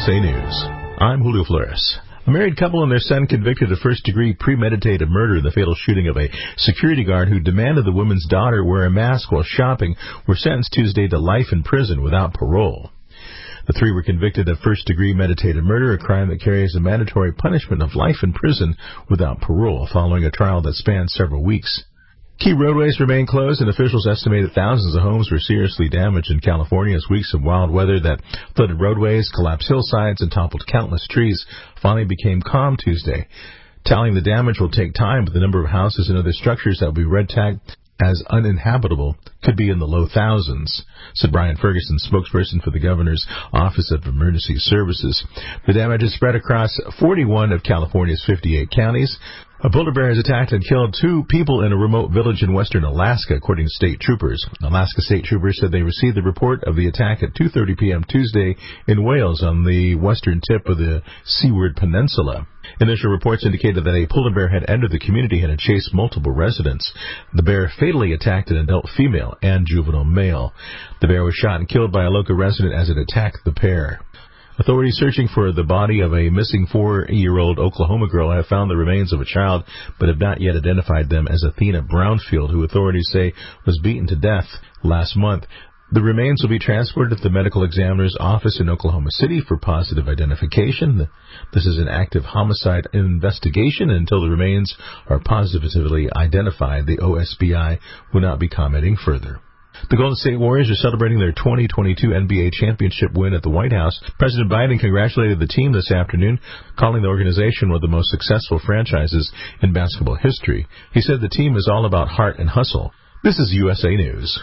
USA News. I'm Julio Flores. A married couple and their son convicted of first-degree premeditated murder in the fatal shooting of a security guard who demanded the woman's daughter wear a mask while shopping were sentenced Tuesday to life in prison without parole. The three were convicted of first-degree meditated murder, a crime that carries a mandatory punishment of life in prison without parole, following a trial that spanned several weeks. Key roadways remain closed, and officials estimate that thousands of homes were seriously damaged in California as weeks of wild weather that flooded roadways, collapsed hillsides, and toppled countless trees finally became calm Tuesday. Tallying the damage will take time, but the number of houses and other structures that will be red tagged as uninhabitable could be in the low thousands, said Brian Ferguson, spokesperson for the Governor's Office of Emergency Services. The damage is spread across 41 of California's 58 counties. A polar bear has attacked and killed 2 people in a remote village in western Alaska, according to state troopers. Alaska state troopers said they received the report of the attack at 2:30 p.m. Tuesday in Wales on the western tip of the Seward Peninsula. Initial reports indicated that a polar bear had entered the community and had chased multiple residents. The bear fatally attacked an adult female and juvenile male. The bear was shot and killed by a local resident as it attacked the pair. Authorities searching for the body of a missing 4-year-old Oklahoma girl have found the remains of a child, but have not yet identified them as Athena Brownfield, who authorities say was beaten to death last month. The remains will be transported to the medical examiner's office in Oklahoma City for positive identification. This is an active homicide investigation, and until the remains are positively identified, the OSBI will not be commenting further. The Golden State Warriors are celebrating their 2022 NBA championship win at the White House. President Biden congratulated the team this afternoon, calling the organization one of the most successful franchises in basketball history. He said the team is all about heart and hustle. This is USA News.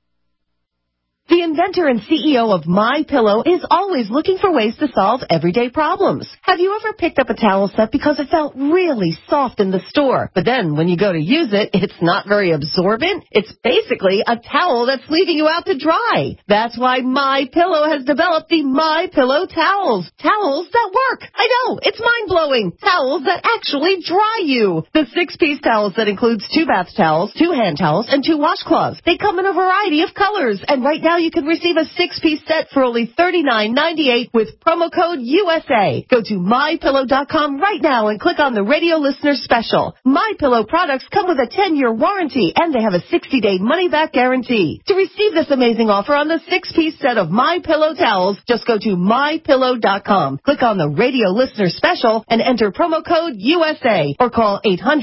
The inventor and CEO of MyPillow is always looking for ways to solve everyday problems. Have you ever picked up a towel set because it felt really soft in the store, but then when you go to use it, it's not very absorbent? It's basically a towel that's leaving you out to dry. That's why MyPillow has developed the MyPillow towels. Towels that work. I know, it's mind-blowing. Towels that actually dry you. The 6-piece towels that includes 2 bath towels, 2 hand towels, and 2 washcloths. They come in a variety of colors, and right now you can receive a 6-piece set for only $39.98 with promo code USA. Go to MyPillow.com right now and click on the radio listener special. MyPillow products come with a 10-year warranty, and they have a 60-day money-back guarantee. To receive this amazing offer on the 6-piece set of MyPillow towels, just go to MyPillow.com. Click on the radio listener special and enter promo code USA or call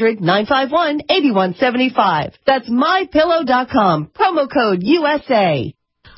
800-951-8175. That's MyPillow.com. Promo code USA.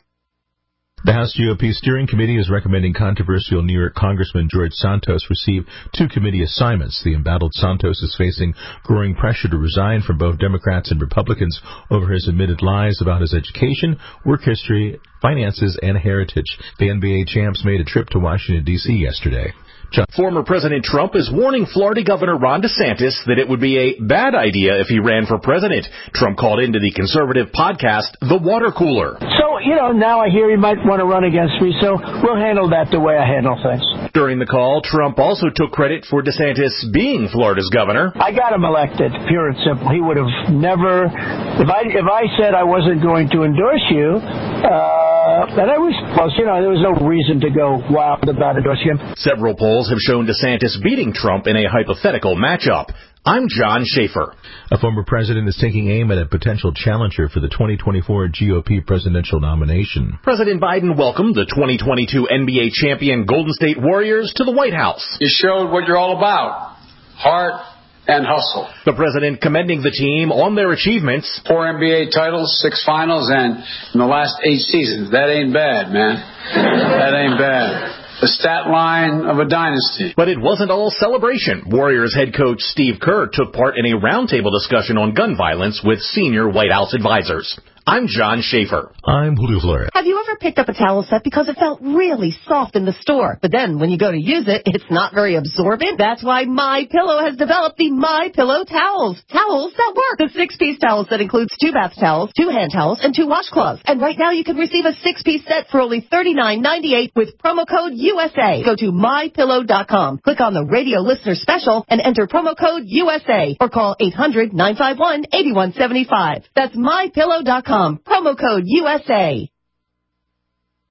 The House GOP Steering Committee is recommending controversial New York Congressman George Santos receive 2 committee assignments. The embattled Santos is facing growing pressure to resign from both Democrats and Republicans over his admitted lies about his education, work history, finances, and heritage. The NBA champs made a trip to Washington, D.C. yesterday. Former President Trump is warning Florida Governor Ron DeSantis that it would be a bad idea if he ran for president. Trump called into the conservative podcast, The Water Cooler. So, now I hear he might want to run against me, so we'll handle that the way I handle things. During the call, Trump also took credit for DeSantis being Florida's governor. I got him elected, pure and simple. He would have never, if I said I wasn't going to endorse you, and I was close, there was no reason to go wild about endorsing him. Several polls have shown DeSantis beating Trump in a hypothetical matchup. I'm John Schaefer. A former president is taking aim at a potential challenger for the 2024 GOP presidential nomination. President Biden welcomed the 2022 NBA champion Golden State Warriors to the White House. You showed what you're all about. Heart and hustle. The president commending the team on their achievements. 4 NBA titles, 6 finals, and in the last 8 seasons. That ain't bad, man. That ain't bad. The stat line of a dynasty. But it wasn't all celebration. Warriors head coach Steve Kerr took part in a roundtable discussion on gun violence with senior White House advisors. I'm John Schaefer. I'm Julio Flores. Have you ever picked up a towel set because it felt really soft in the store, but then when you go to use it, it's not very absorbent? That's why MyPillow has developed the MyPillow towels. Towels that work. The 6-piece towels that includes 2 bath towels, 2 hand towels, and 2 washcloths. And right now you can receive a 6-piece set for only $39.98 with promo code USA. Go to MyPillow.com. Click on the radio listener special and enter promo code USA or call 800-951-8175. That's MyPillow.com. Promo code USA.